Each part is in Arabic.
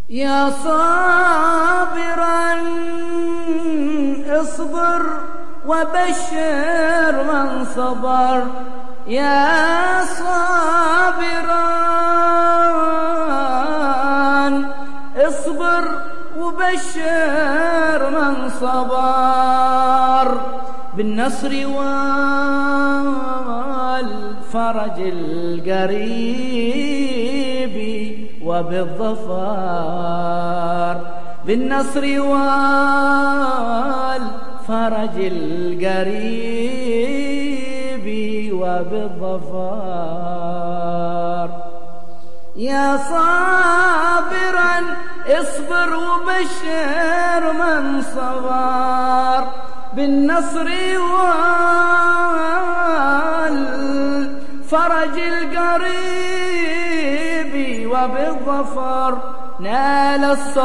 يا صابرا اصبر وبشر من صبر، يا صابرا اصبر وبشر من صبر، بالنصر والفرج القريب وبالظفر، بالنصر والفرج القريب وبالظفر. يا صابرا اصبر وبشر من صبر، بالنصر والفرج القريب وبالظفر، نال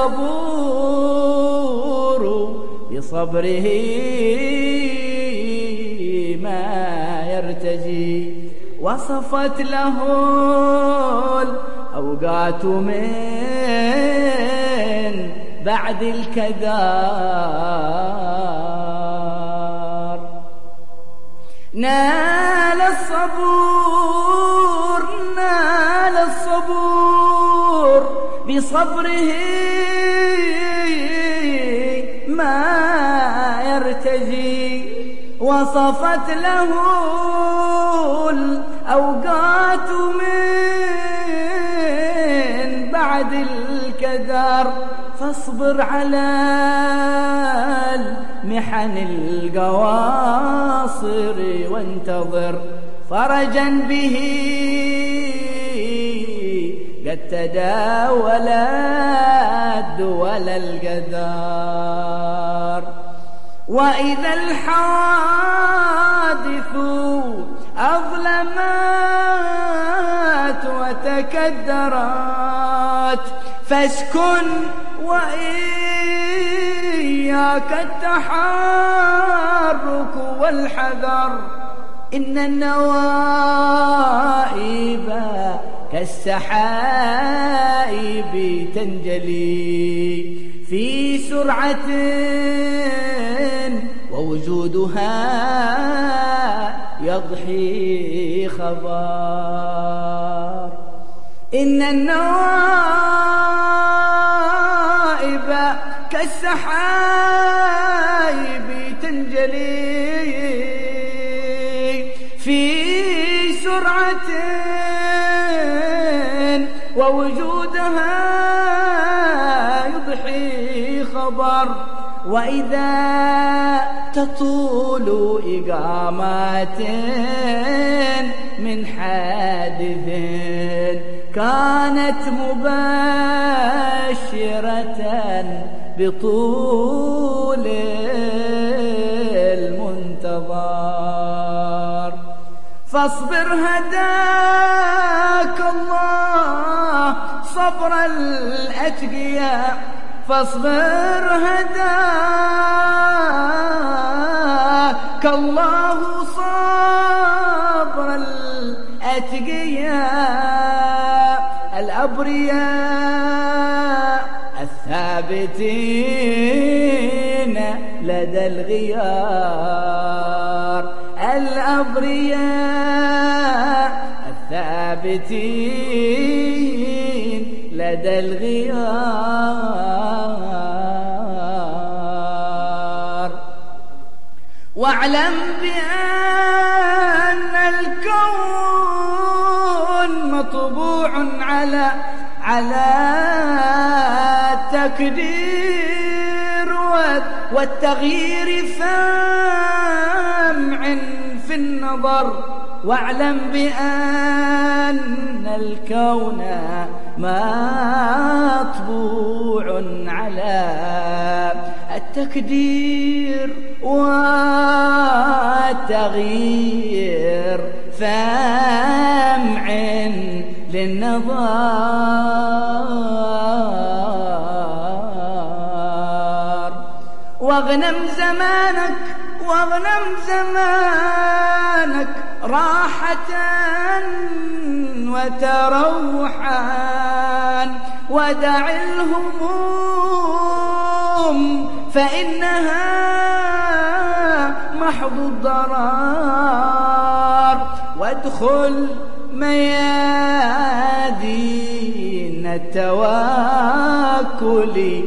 الصبور بصبره ما يرتجي، وصفت له الأوقات من بعد الكدار. نال الصبور بصبره ما يرتجي، وصفت له الأوقات من بعد الكدر، فاصبر على المحن القواصر وانتظر فرجا به قد تداولت دول القدر. وإذا الحوادث أظلمت وتكدرت، فاسكن وإياك التحرك والحذر، إن النوائب كالسحائب تنجلي في سرعة، ووجودها يضحي خبر. إن النوائب كالسحائب تنجلي في سرعة، ووجودها يضحي خبر. وإذا تطول إقامات من حادث كانت مباشرة بطول المنتظر، فاصبر هداك الله صبر الأتقياء، فاصبر هداك الله صبر الأتقياء، الأبرياء الثابتين لدى الغيار، الأبرياء الثابتين لدى الغيار. واعلم بأن الكون مطبوع على التكدير والتغيير فامع في النظر. واعلم بأن الكون مطبوع على التكدير والتغيير فامع للنظر. واغنم زمانك راحة وتروحا ودع الهموم فإنها محض الضرار، وادخل ميادين التواكل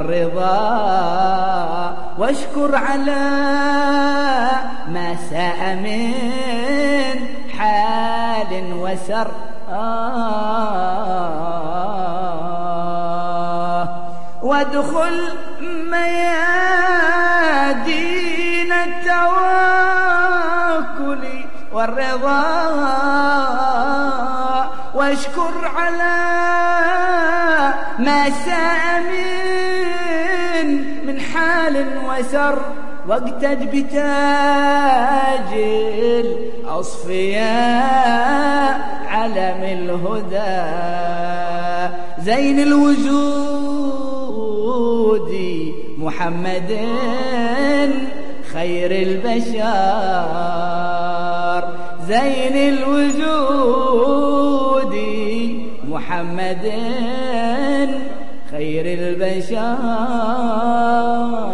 والرضا، واشكر على ما ساء من حال وسر. وادخل ميادين التواكل والرضا، واشكر على ما ساء من حال وسر، واقتد بتاج الأصفياء علم الهدى زين الوجود محمد خير البشر، زين الوجود محمد خير البشر.